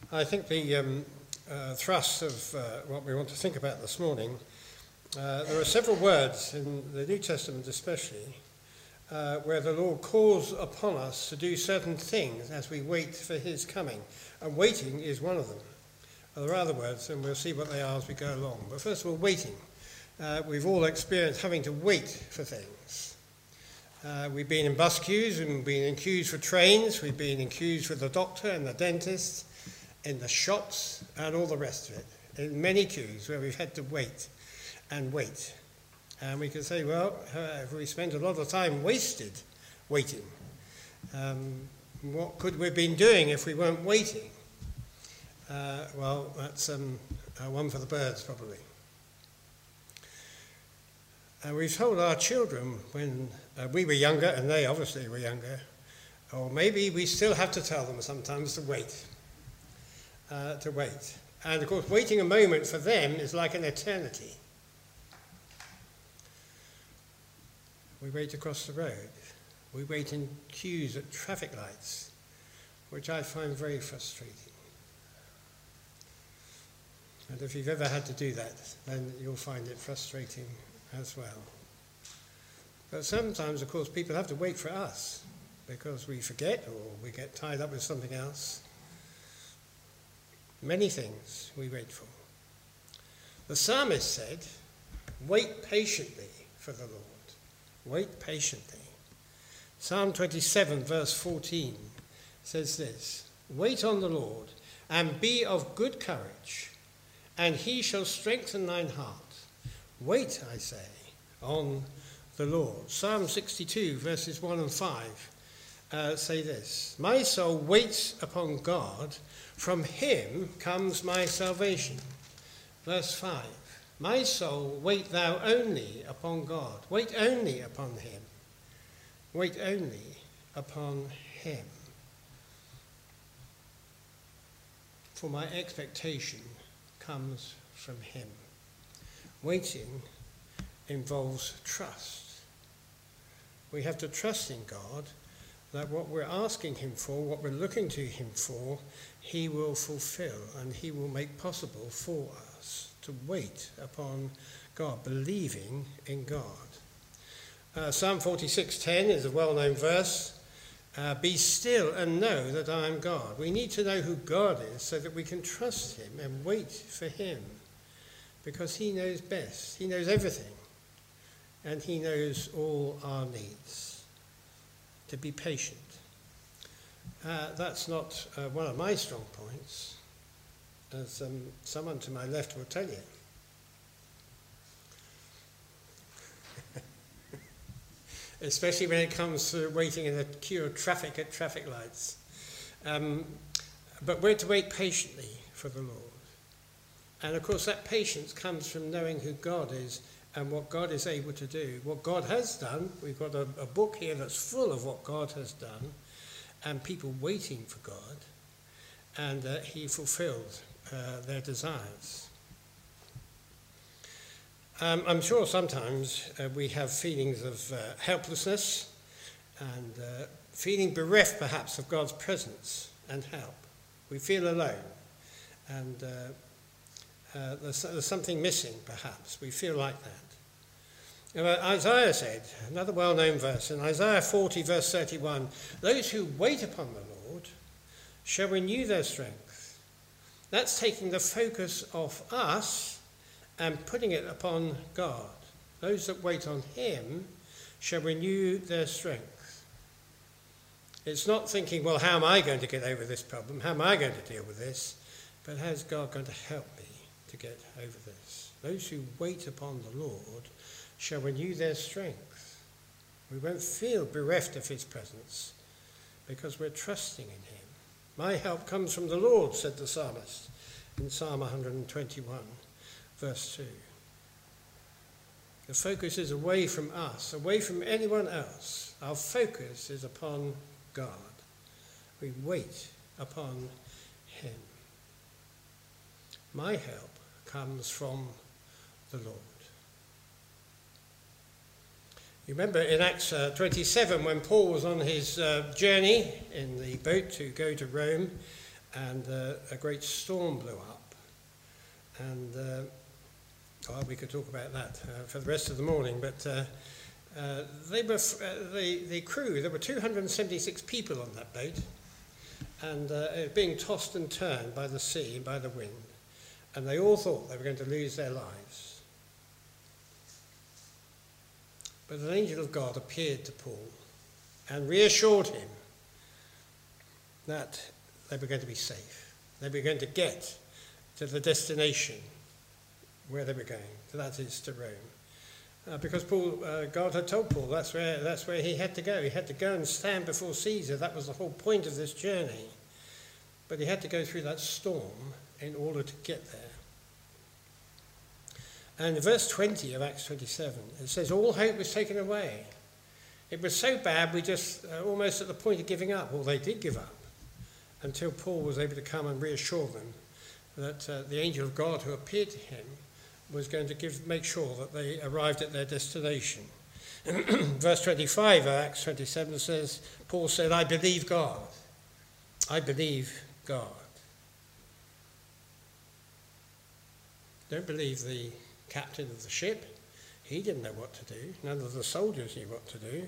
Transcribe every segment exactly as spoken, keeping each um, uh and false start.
I think the um, uh, thrust of uh, what we want to think about this morning, uh, there are several words in the New Testament especially, uh, where the Lord calls upon us to do certain things as we wait for his coming. And waiting is one of them. Uh, there are other words, and we'll see what they are as we go along. But first of all, waiting. Uh, we've all experienced having to wait for things. Uh, we've been in bus queues, and we've been in queues for trains, we've been in queues with the doctor and the dentist, in the shops, and all the rest of it. In many queues where we've had to wait and wait. And we can say, well, uh, we spent a lot of time wasted waiting. Um, what could we have been doing if we weren't waiting? Uh, well, that's um, uh, one for the birds, probably. And we've told our children when uh, we were younger, and they obviously were younger, or maybe we still have to tell them sometimes to wait, uh, to wait. And of course, waiting a moment for them is like an eternity. We wait across the road. We wait in queues at traffic lights, which I find very frustrating. And if you've ever had to do that, then you'll find it frustrating as well. But sometimes, of course, people have to wait for us because we forget or we get tied up with something else. Many things we wait for. The psalmist said, wait patiently for the Lord. Wait patiently. Psalm twenty-seven, verse fourteen says this, wait on the Lord and be of good courage, and he shall strengthen thine heart. Wait, I say, on the Lord. Psalm sixty-two, verses one and five uh, say this, my soul waits upon God, from him comes my salvation. Verse five, my soul, wait thou only upon God. Wait only upon him. Wait only upon him. For my expectation comes from him. Waiting involves trust. We have to trust in God that what we're asking him for, what we're looking to him for, he will fulfill and he will make possible for us to wait upon God, believing in God. Uh, Psalm forty-six ten is a well-known verse. Uh, be still and know that I am God. We need to know who God is so that we can trust him and wait for him. Because he knows best. He knows everything. And he knows all our needs. To be patient. Uh, that's not uh, one of my strong points, as um, someone to my left will tell you. Especially when it comes to waiting in a queue of traffic at traffic lights. Um, but we're to wait patiently for the Lord. And of course that patience comes from knowing who God is and what God is able to do. What God has done, we've got a, a book here that's full of what God has done and people waiting for God, and uh, he fulfilled uh, their desires. Um, I'm sure sometimes uh, we have feelings of uh, helplessness and uh, feeling bereft perhaps of God's presence and help. We feel alone and uh, Uh, there's, there's something missing, perhaps. We feel like that. You know, Isaiah said, another well-known verse, in Isaiah forty, verse thirty-one, those who wait upon the Lord shall renew their strength. That's taking the focus off us and putting it upon God. Those that wait on him shall renew their strength. It's not thinking, well, how am I going to get over this problem? How am I going to deal with this? But how's God going to help me to get over this? Those who wait upon the Lord shall renew their strength. We won't feel bereft of his presence because we're trusting in him. My help comes from the Lord, said the psalmist in Psalm one twenty-one, verse two. The focus is away from us, away from anyone else. Our focus is upon God. We wait upon him. My help comes from the Lord. You remember in Acts uh, twenty-seven when Paul was on his uh, journey in the boat to go to Rome, and uh, a great storm blew up. And uh, well, we could talk about that uh, for the rest of the morning, but uh, uh, they were f- uh, the, the crew, there were two hundred seventy-six people on that boat, and uh, it was being tossed and turned by the sea and by the wind, and they all thought they were going to lose their lives. But an angel of God appeared to Paul and reassured him that they were going to be safe. They were going to get to the destination where they were going, that is to Rome. Uh, because Paul, uh, God had told Paul that's where, that's where he had to go. He had to go and stand before Caesar. That was the whole point of this journey. But he had to go through that storm in order to get there. And in verse twenty of Acts twenty-seven, it says, all hope was taken away. It was so bad, we just uh, almost at the point of giving up. Well, they did give up until Paul was able to come and reassure them that uh, the angel of God who appeared to him was going to give, make sure that they arrived at their destination. Verse twenty-five of Acts twenty-seven says, Paul said, I believe God. I believe God. Don't believe the captain of the ship. He didn't know what to do. None of the soldiers knew what to do.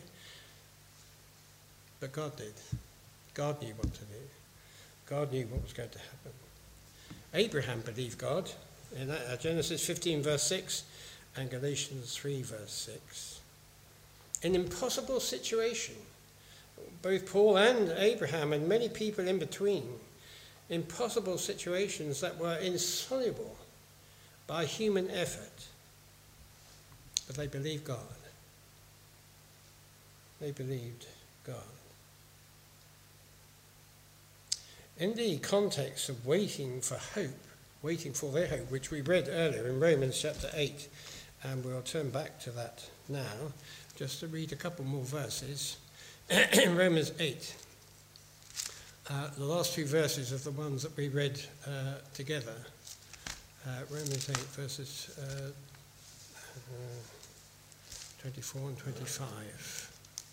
But God did. God knew what to do. God knew what was going to happen. Abraham believed God in Genesis fifteen verse six and Galatians three verse six. An impossible situation. Both Paul and Abraham and many people in between. Impossible situations that were insoluble by human effort. But they believed God. They believed God. In the context of waiting for hope, waiting for their hope, which we read earlier in Romans chapter eight, and we'll turn back to that now, just to read a couple more verses. In Romans eight, uh, the last two verses of the ones that we read uh, together. Uh, Romans eight, verses uh, uh, twenty-four and twenty-five.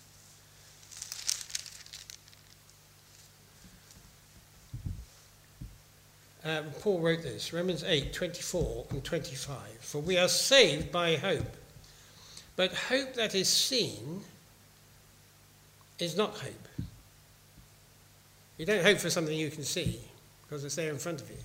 Uh, Paul wrote this, Romans eight, twenty-four and twenty-five. For we are saved by hope, but hope that is seen is not hope. You don't hope for something you can see because it's there in front of you.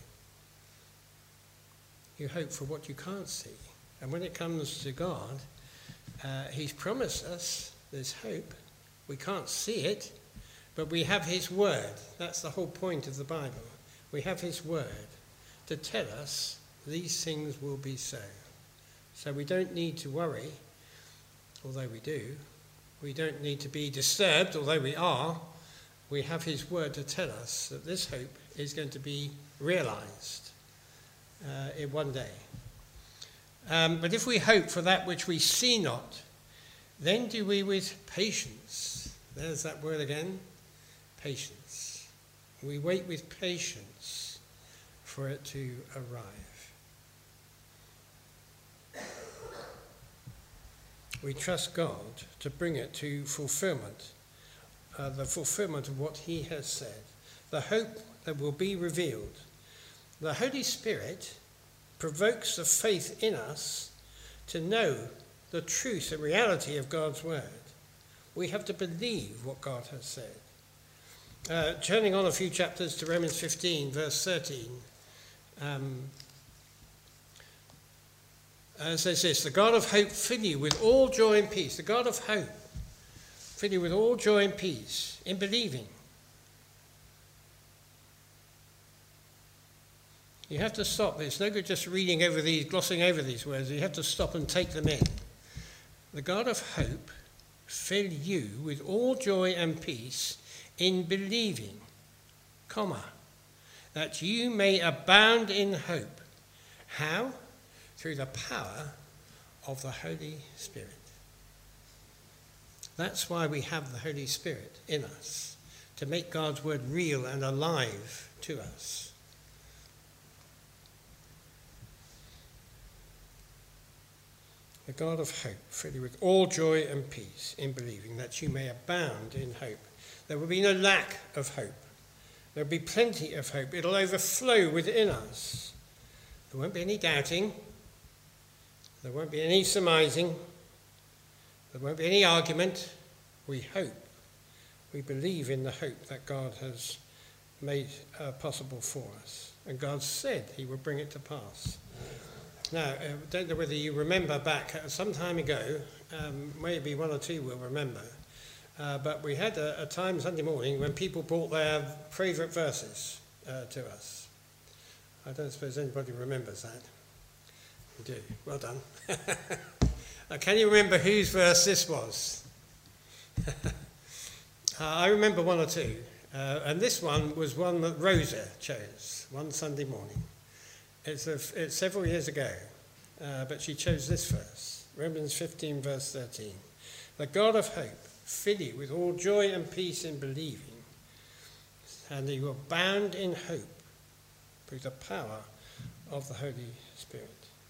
You hope for what you can't see. And when it comes to God, uh, he's promised us there's hope. We can't see it, but we have his word. That's the whole point of the Bible. We have his word to tell us these things will be so. So we don't need to worry, although we do. We don't need to be disturbed, although we are. We have his word to tell us that this hope is going to be realized uh, in one day. Um, but if we hope for that which we see not, then do we with patience. There's that word again, patience. We wait with patience for it to arrive. We trust God to bring it to fulfillment, uh, the fulfillment of what he has said, the hope that will be revealed. The Holy Spirit provokes the faith in us to know the truth and reality of God's word. We have to believe what God has said. Uh, turning on a few chapters to Romans fifteen, verse thirteen, um, uh, says this, the God of hope fill you with all joy and peace. The God of hope fill you with all joy and peace in believing. You have to stop. It's no good just reading over these, glossing over these words. You have to stop and take them in. The God of hope fill you with all joy and peace in believing, comma, that you may abound in hope. How? Through the power of the Holy Spirit. That's why we have the Holy Spirit in us, to make God's word real and alive to us. The God of hope, fill you with all joy and peace in believing, that you may abound in hope. There will be no lack of hope There'll be plenty of hope. It'll overflow within us. There won't be any doubting. There won't be any surmising. There won't be any argument. We hope. We believe in the hope that God has made uh, possible for us. And God said he would bring it to pass. Now, I uh, don't know whether you remember back uh, some time ago, um, maybe one or two will remember, uh, but we had a, a time Sunday morning when people brought their favourite verses uh, to us. I don't suppose anybody remembers that. You do. Well done. uh, can you remember whose verse this was? uh, I remember one or two. Uh, and this one was one that Rosa chose one Sunday morning. It's, a, it's several years ago, uh, but she chose this verse, Romans fifteen, verse thirteen. The God of hope fill you with all joy and peace in believing, and you are bound in hope through the power of the Holy Spirit.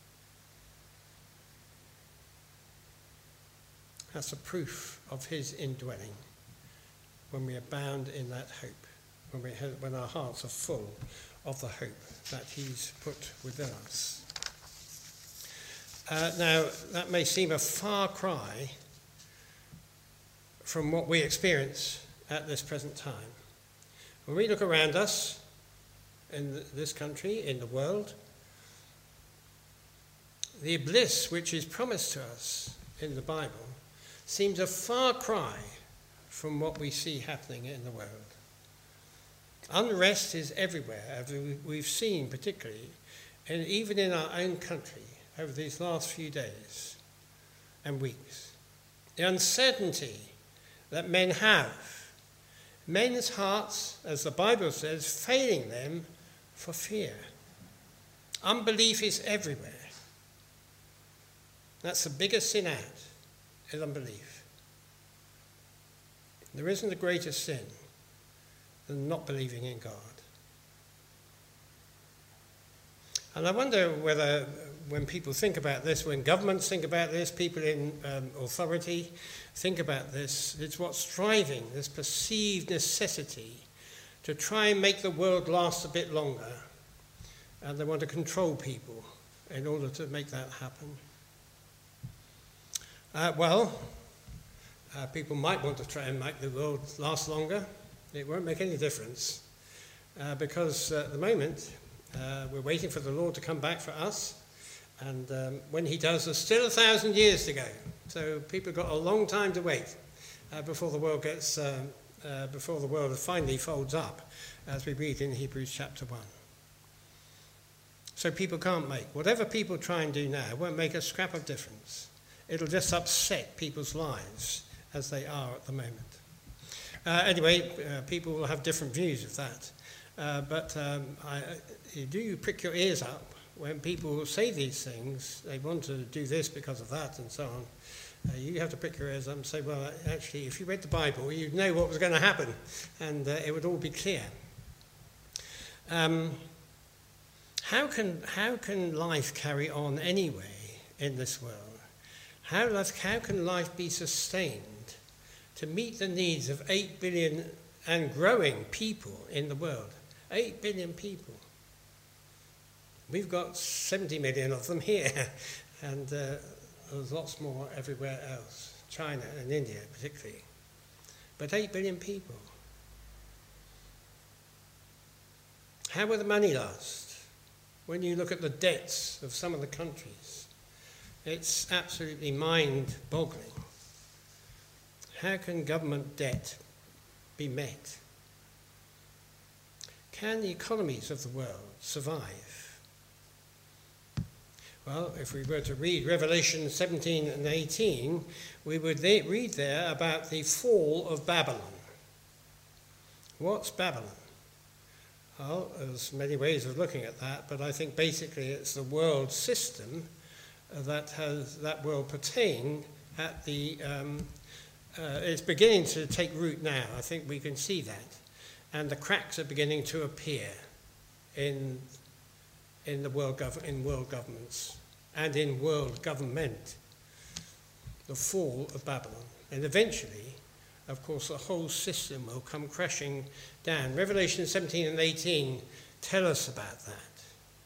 That's a proof of his indwelling. When we abound in that hope, when, we have, when our hearts are full of the hope that he's put within us. Uh, now, that may seem a far cry from what we experience at this present time. When we look around us, in this country, in the world, the bliss which is promised to us in the Bible seems a far cry from what we see happening in the world. Unrest is everywhere, as we've seen particularly, and even in our own country over these last few days and weeks. The uncertainty that men have, men's hearts, as the Bible says, failing them for fear. Unbelief is everywhere. That's the biggest sin out, is unbelief. There isn't a greater sin than not believing in God. And I wonder whether when people think about this, when governments think about this, people in um, authority think about this, it's what's driving this perceived necessity to try and make the world last a bit longer. And they want to control people in order to make that happen. Uh, well, Uh, people might want to try and make the world last longer. It won't make any difference uh, because uh, at the moment uh, we're waiting for the Lord to come back for us, and um, when he does, there's still a thousand years to go. So people have got a long time to wait uh, before the world gets um, uh, before the world finally folds up, as we read in Hebrews chapter one. So people can't make whatever people try and do now won't make a scrap of difference. It'll just upset people's lives as they are at the moment. Uh, anyway, uh, people will have different views of that. Uh, but um, I, you do prick your ears up when people say these things. They want to do this because of that and so on. Uh, you have to prick your ears up and say, well, actually, if you read the Bible, you'd know what was going to happen, and uh, it would all be clear. Um, how can, how can life carry on anyway in this world? How, life, how can life be sustained to meet the needs of eight billion and growing people in the world? eight billion people. We've got seventy million of them here, and uh, there's lots more everywhere else, China and India particularly. But eight billion people. How will the money last? When you look at the debts of some of the countries, it's absolutely mind-boggling. How can government debt be met? Can the economies of the world survive? Well, if we were to read Revelation seventeen and eighteen, we would read there about the fall of Babylon. What's Babylon? Well, there's many ways of looking at that, but I think basically it's the world system that has that will pertain at the um, uh, it's beginning to take root now. I think we can see that, and the cracks are beginning to appear in in the world gov- in world governments and in world government. The fall of Babylon, and eventually of course the whole system will come crashing down. Revelation seventeen and eighteen tell us about that.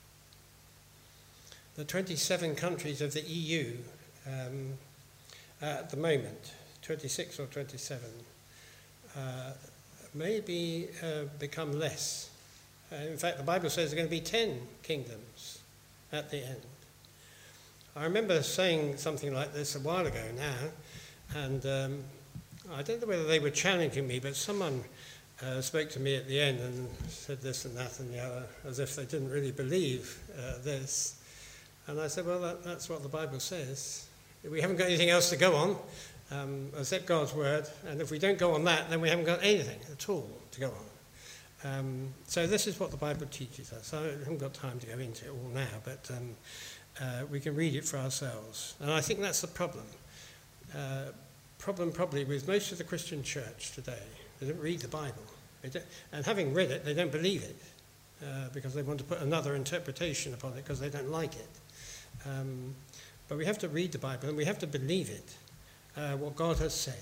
The twenty-seven countries of the E U um, at the moment, twenty-six or twenty-seven, uh, maybe uh, become less. Uh, in fact, the Bible says there are going to be ten kingdoms at the end. I remember saying something like this a while ago now, and um, I don't know whether they were challenging me, but someone uh, spoke to me at the end and said this and that and the other, as if they didn't really believe uh, this. And I said, well, that, that's what the Bible says. We haven't got anything else to go on, um, except God's word, and if we don't go on that, then we haven't got anything at all to go on. Um, so this is what the Bible teaches us. I haven't got time to go into it all now, but um, uh, we can read it for ourselves. And I think that's the problem. Uh, problem probably with most of the Christian church today. They don't read the Bible. They don't, and having read it, they don't believe it uh, because they want to put another interpretation upon it because they don't like it. Um, but we have to read the Bible and we have to believe it, uh, what God has said.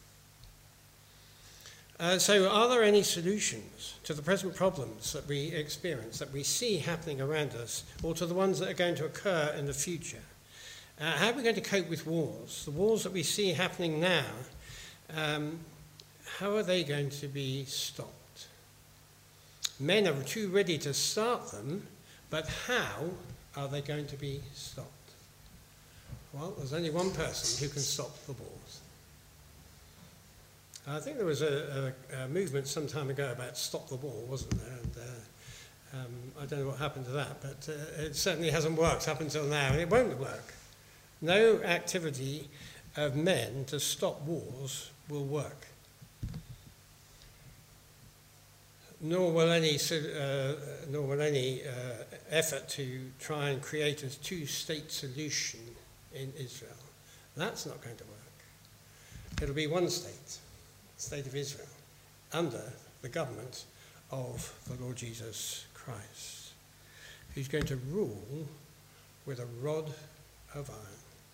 Uh, so are there any solutions to the present problems that we experience, that we see happening around us, or to the ones that are going to occur in the future? Uh, how are we going to cope with wars? The wars that we see happening now, um, how are they going to be stopped? Men are too ready to start them, but how are they going to be stopped? Well, there's only one person who can stop the wars. I think there was a, a, a movement some time ago about stop the war, wasn't there? And uh, um, I don't know what happened to that, but uh, it certainly hasn't worked up until now, and it won't work. No activity of men to stop wars will work. Nor will any, uh, nor will any uh, effort to try and create a two-state solution in Israel. That's not going to work. It'll be one state, the state of Israel, under the government of the Lord Jesus Christ, who's going to rule with a rod of iron.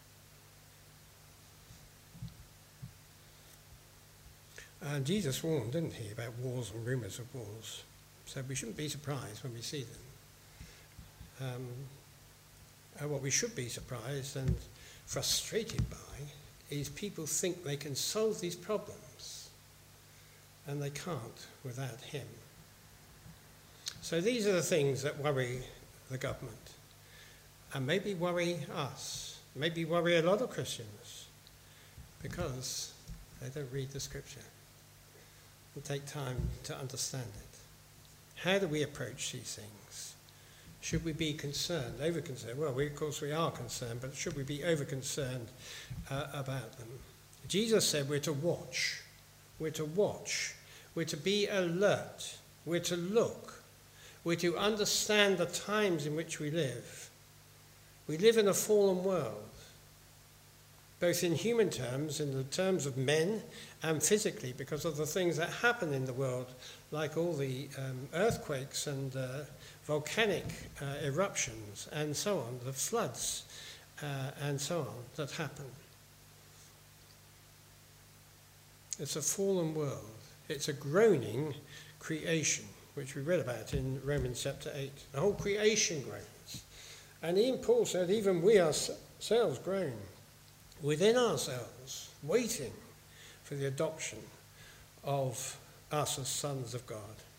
And Jesus warned, didn't he, about wars and rumours of wars. So we shouldn't be surprised when we see them. Um, and what we should be surprised and frustrated by is people think they can solve these problems, and they can't without him. So these are the things that worry the government, and maybe worry us, maybe worry a lot of Christians, because they don't read the scripture and take time to understand it. How do we approach these things? Should we be concerned, over-concerned? Well, we, of course we are concerned, but should we be over-concerned uh, about them? Jesus said we're to watch. We're to watch. We're to be alert. We're to look. We're to understand the times in which we live. We live in a fallen world, both in human terms, in the terms of men, and physically, because of the things that happen in the world, like all the um, earthquakes and uh, volcanic uh, eruptions and so on, the floods uh, and so on that happen. It's a fallen world. It's a groaning creation, which we read about in Romans chapter eight. The whole creation groans. And even Paul said, even we ourselves groan within ourselves, waiting for the adoption of us as sons of God.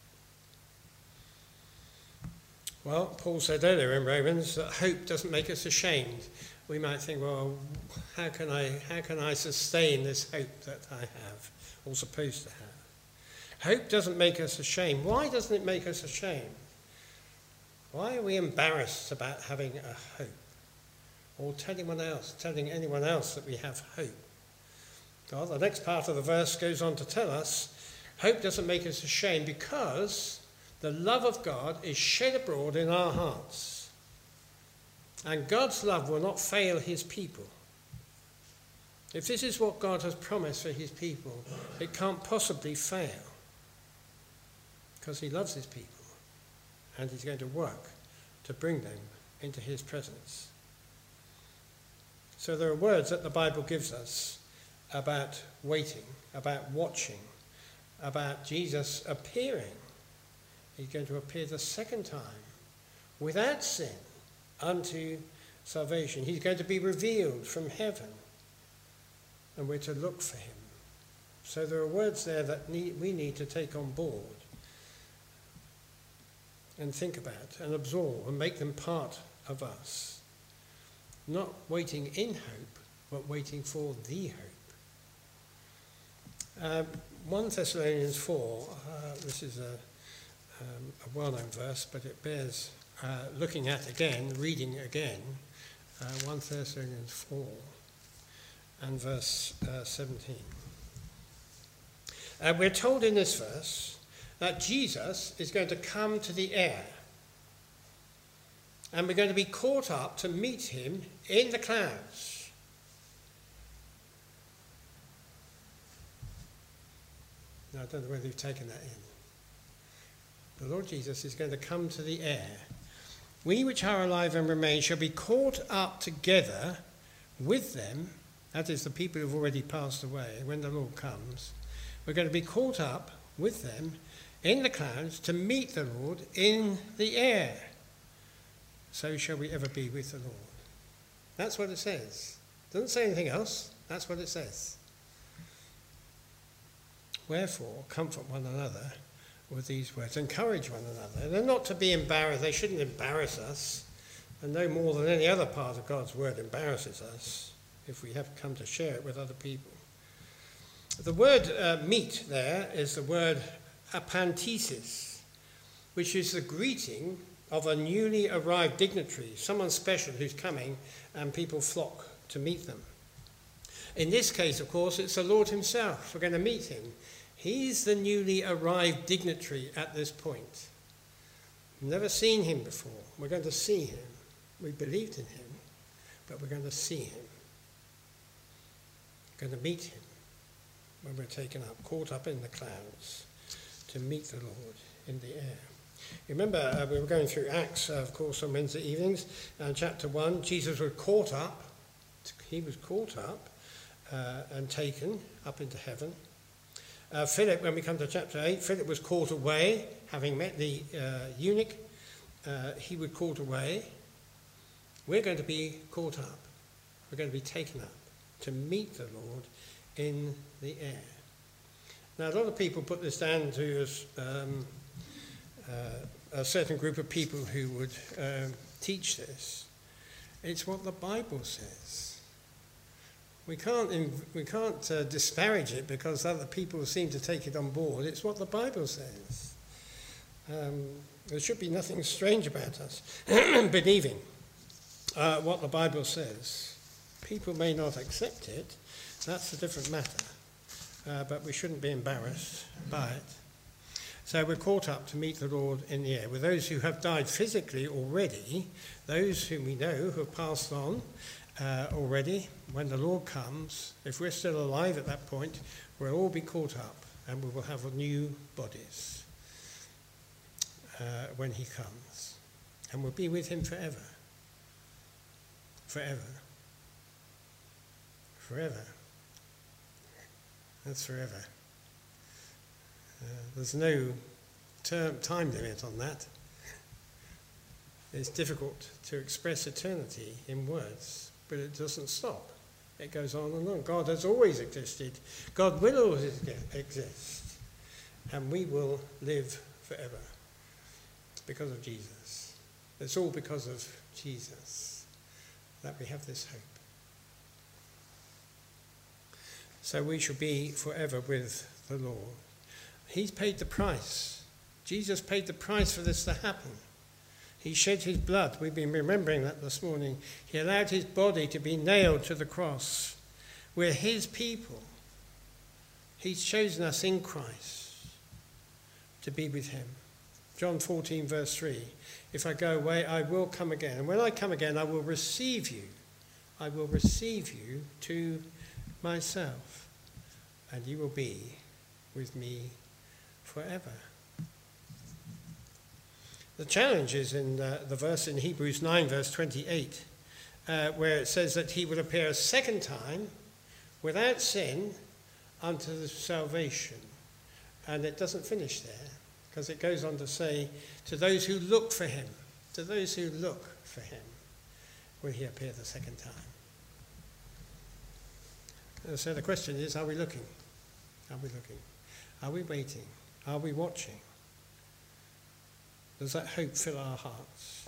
Well, Paul said earlier in Romans that hope doesn't make us ashamed. We might think, well, how can I, how can I sustain this hope that I have, or supposed to have? Hope doesn't make us ashamed. Why doesn't it make us ashamed? Why are we embarrassed about having a hope? Or telling anyone else, telling anyone else that we have hope? Well, the next part of the verse goes on to tell us, hope doesn't make us ashamed because the love of God is shed abroad in our hearts. And God's love will not fail his people. If this is what God has promised for his people, it can't possibly fail. Because he loves his people. And he's going to work to bring them into his presence. So there are words that the Bible gives us about waiting, about watching, about Jesus appearing. He's going to appear the second time without sin unto salvation. He's going to be revealed from heaven, and we're to look for him. So there are words there that need, we need to take on board and think about and absorb and make them part of us. Not waiting in hope, but waiting for the hope. Uh, First Thessalonians four, uh, this is a, um, a well-known verse, but it bears uh, looking at again, reading again. Uh, First Thessalonians four and verse uh, seventeen. Uh, we're told in this verse that Jesus is going to come to the air, and we're going to be caught up to meet him in the clouds. Now, I don't know whether you've taken that in. The Lord Jesus is going to come to the air. We which are alive and remain shall be caught up together with them, that is, the people who have already passed away, when the Lord comes. We're going to be caught up with them in the clouds to meet the Lord in the air. So shall we ever be with the Lord. That's what it says. It doesn't say anything else. That's what it says. Wherefore, comfort one another with these words. Encourage one another. They're not to be embarrassed. They shouldn't embarrass us. And no more than any other part of God's word embarrasses us if we have come to share it with other people. The word uh, meet there is the word apantesis, which is the greeting of a newly arrived dignitary, someone special who's coming, and people flock to meet them. In this case, of course, it's the Lord himself. We're going to meet him. He's the newly arrived dignitary at this point. Never seen him before. We're going to see him. We believed in him, but we're going to see him. We're going to meet him when we're taken up, caught up in the clouds, to meet the Lord in the air. Remember, uh, we were going through Acts, uh, of course, on Wednesday evenings, and chapter one, Jesus was caught up. He was caught up uh, and taken up into heaven. Uh, Philip, when we come to chapter eight, Philip was caught away, having met the uh, eunuch. Uh, he was caught away. We're going to be caught up. We're going to be taken up to meet the Lord in the air. Now, a lot of people put this down to um, uh, a certain group of people who would um, teach this. It's what the Bible says. We can't, we can't uh, disparage it because other people seem to take it on board. It's what the Bible says. Um, there should be nothing strange about us believing uh, what the Bible says. People may not accept it. That's a different matter. Uh, but we shouldn't be embarrassed by it. So we're caught up to meet the Lord in the air. With those who have died physically already, those whom we know who have passed on uh, already, when the Lord comes, if we're still alive at that point, we'll all be caught up and we will have new bodies uh, when he comes. And we'll be with him forever. Forever. Forever. That's forever. Uh, there's no term, time limit on that. It's difficult to express eternity in words, but it doesn't stop. It goes on and on. God has always existed. God will always exist. And we will live forever. It's because of Jesus. It's all because of Jesus that we have this hope. So we shall be forever with the Lord. He's paid the price. Jesus paid the price for this to happen. He shed his blood. We've been remembering that this morning. He allowed his body to be nailed to the cross. We're his people. He's chosen us in Christ to be with him. John fourteen, verse three. If I go away, I will come again. And when I come again, I will receive you. I will receive you to myself, and you will be with me forever. The challenge is in uh, the verse in Hebrews nine, verse twenty-eight, uh, where it says that he will appear a second time without sin unto the salvation. And it doesn't finish there, because it goes on to say, to those who look for him, to those who look for him, will he appear the second time. And so the question is, are we looking? Are we looking? Are we waiting? Are we watching? Does that hope fill our hearts?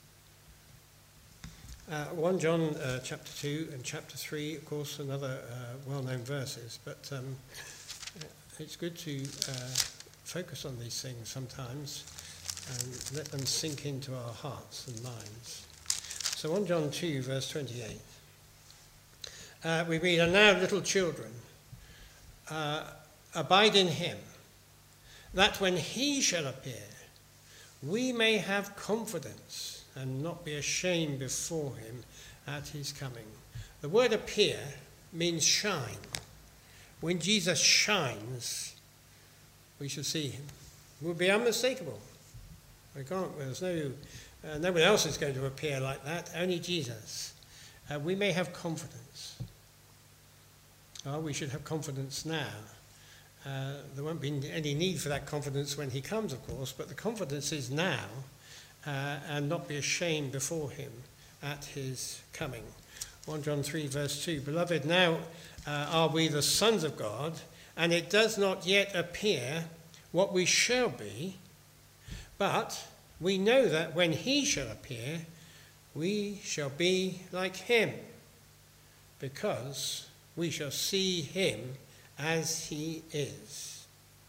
Uh, First John uh, chapter two and chapter three, of course, another uh, well-known verses, but um, it's good to uh, focus on these things sometimes and let them sink into our hearts and minds. So First John two, verse twenty-eight, uh, we read, "And now, little children, uh, abide in him, that when he shall appear, we may have confidence and not be ashamed before him at his coming." The word appear means shine. When Jesus shines, we shall see him. We'll be unmistakable. We can't, there's no, uh, no one else is going to appear like that, only Jesus. Uh, we may have confidence. Well, we should have confidence now. Uh, there won't be any need for that confidence when he comes, of course, but the confidence is now, uh, and not be ashamed before him at his coming. First John three, verse two, "Beloved, now uh, are we the sons of God, and it does not yet appear what we shall be, but we know that when he shall appear, we shall be like him, because we shall see him as he is."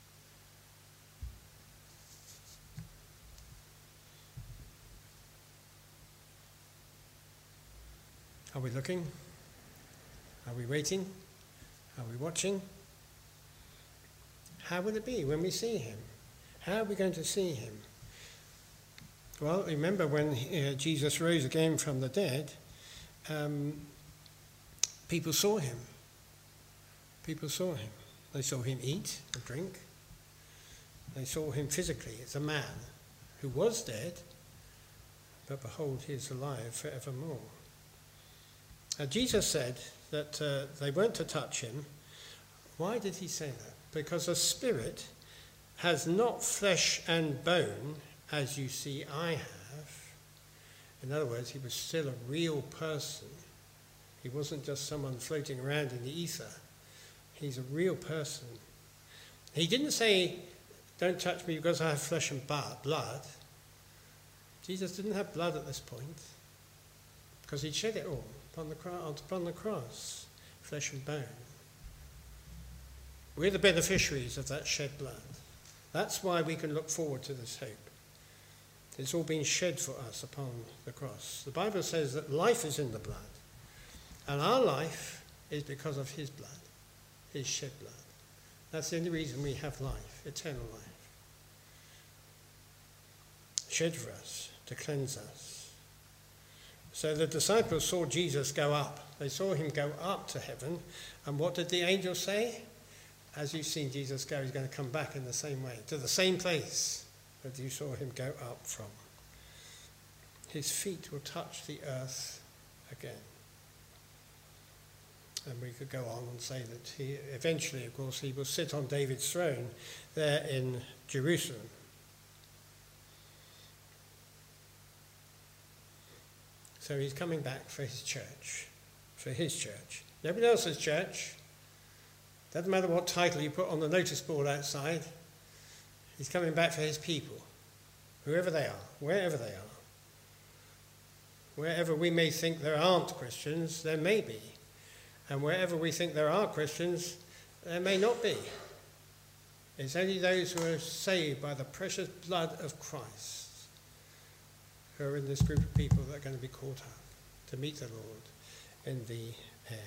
Are we looking? Are we waiting? Are we watching? How will it be when we see him? How are we going to see him? Well, remember when uh, Jesus rose again from the dead, um, people saw him. People saw him. They saw him eat and drink. They saw him physically as a man who was dead, but behold, he is alive forevermore. Uh, Jesus said that uh, they weren't to touch him. Why did he say that? Because a spirit has not flesh and bone, as you see I have. In other words, he was still a real person. He wasn't just someone floating around in the ether. He's a real person. He didn't say, "Don't touch me because I have flesh and blood." Jesus didn't have blood at this point, because he'd shed it all upon the, upon the cross, flesh and bone. We're the beneficiaries of that shed blood. That's why we can look forward to this hope. It's all been shed for us upon the cross. The Bible says that life is in the blood, and our life is because of his blood, his shed blood. That's the only reason we have life, eternal life. Shed for us, to cleanse us. So the disciples saw Jesus go up. They saw him go up to heaven. And what did the angel say? As you've seen Jesus go, he's going to come back in the same way, to the same place that you saw him go up from. His feet will touch the earth again. And we could go on and say that he eventually, of course, he will sit on David's throne there in Jerusalem. So he's coming back for his church, for his church. Nobody else's church. Doesn't matter what title you put on the notice board outside. He's coming back for his people, whoever they are, wherever they are. Wherever we may think there aren't Christians, there may be. And wherever we think there are Christians, there may not be. It's only those who are saved by the precious blood of Christ who are in this group of people that are going to be caught up to meet the Lord in the air.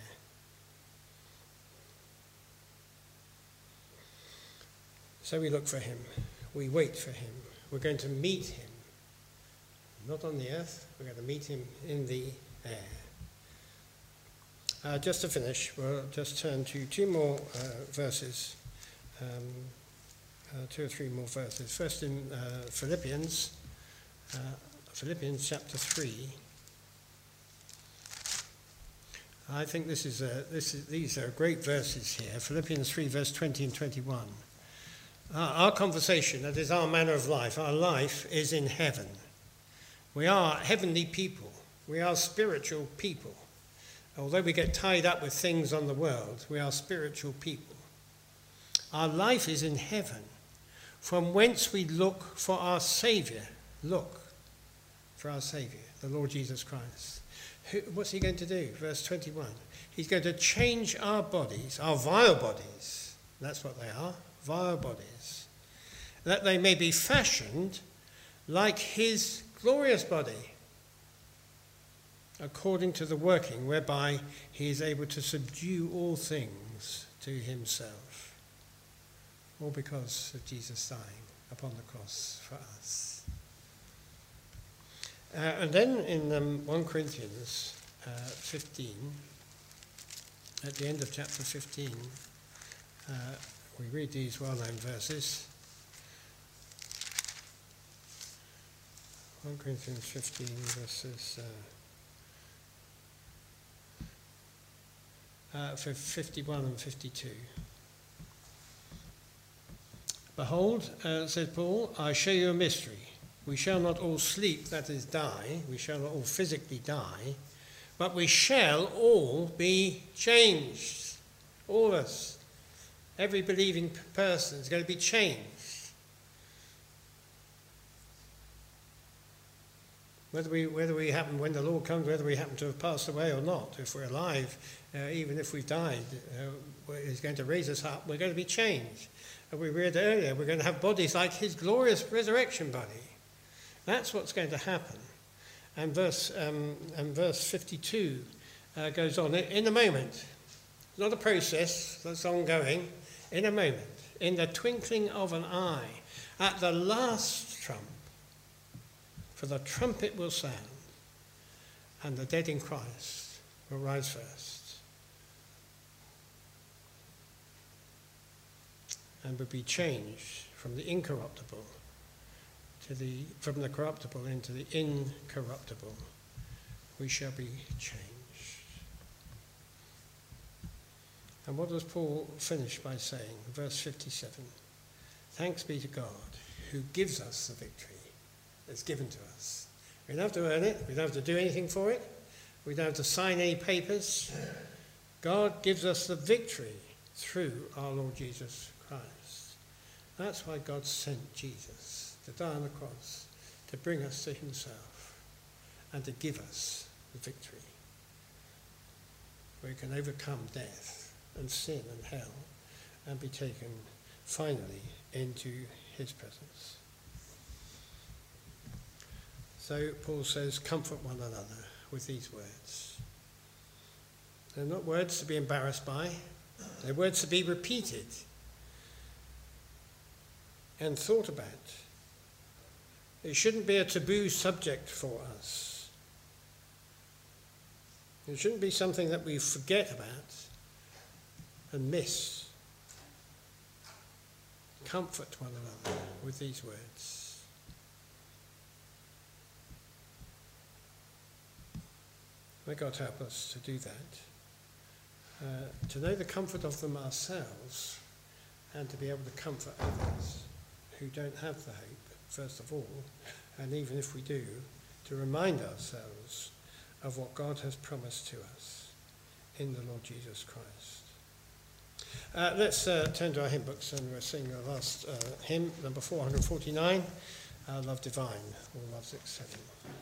So we look for him. We wait for him. We're going to meet him. Not on the earth. We're going to meet him in the air. Uh, just to finish, we'll just turn to two more uh, verses. Um, uh, two or three more verses. First in uh, Philippians. Uh, Philippians chapter three. I think this is a, this is, these are great verses here. Philippians three, verse twenty and twenty-one. Our, our conversation, that is our manner of life, our life is in heaven. We are heavenly people. We are spiritual people. Although we get tied up with things on the world, we are spiritual people. Our life is in heaven, from whence we look for our Saviour. Look for our Saviour, the Lord Jesus Christ. Who, what's he going to do? Verse twenty-one. He's going to change our bodies, our vile bodies. That's what they are, vile bodies. That they may be fashioned like his glorious body, according to the working whereby he is able to subdue all things to himself. All because of Jesus dying upon the cross for us. Uh, and then in um, First Corinthians uh, fifteen, at the end of chapter fifteen, uh, we read these well-known verses. First Corinthians fifteen, verses uh, uh, for fifty-one and fifty-two. Behold, uh, said Paul, I show you a mystery. We shall not all sleep, that is die, we shall not all physically die, but we shall all be changed. All of us, every believing person is going to be changed. Whether we, whether we happen, when the Lord comes, whether we happen to have passed away or not, if we're alive, uh, even if we've died, uh, he's going to raise us up, we're going to be changed. And we read earlier, we're going to have bodies like his glorious resurrection body. That's what's going to happen. And verse, um, and verse fifty-two uh, goes on, in a moment. It's not a process that's ongoing. In a moment, in the twinkling of an eye, at the last trump, for the trumpet will sound, and the dead in Christ will rise first, and will be changed from the incorruptible to the from the corruptible into the incorruptible. We shall be changed. And what does Paul finish by saying? Verse fifty-seven. Thanks be to God who gives us the victory that's given to us. We don't have to earn it. We don't have to do anything for it. We don't have to sign any papers. God gives us the victory through our Lord Jesus Christ. That's why God sent Jesus to die on the cross, to bring us to himself and to give us the victory. We can overcome death and sin and hell and be taken finally into his presence. So Paul says, comfort one another with these words. They're not words to be embarrassed by. They're words to be repeated and thought about. It shouldn't be a taboo subject for us. It shouldn't be something that we forget about and miss. Comfort one another with these words. May God help us to do that, uh, to know the comfort of them ourselves and to be able to comfort others who don't have the hope, first of all, and even if we do, to remind ourselves of what God has promised to us in the Lord Jesus Christ. Uh, let's uh, turn to our hymn books and we'll sing the last uh, hymn, number four forty-nine, Our Love Divine, All Love's Excelling.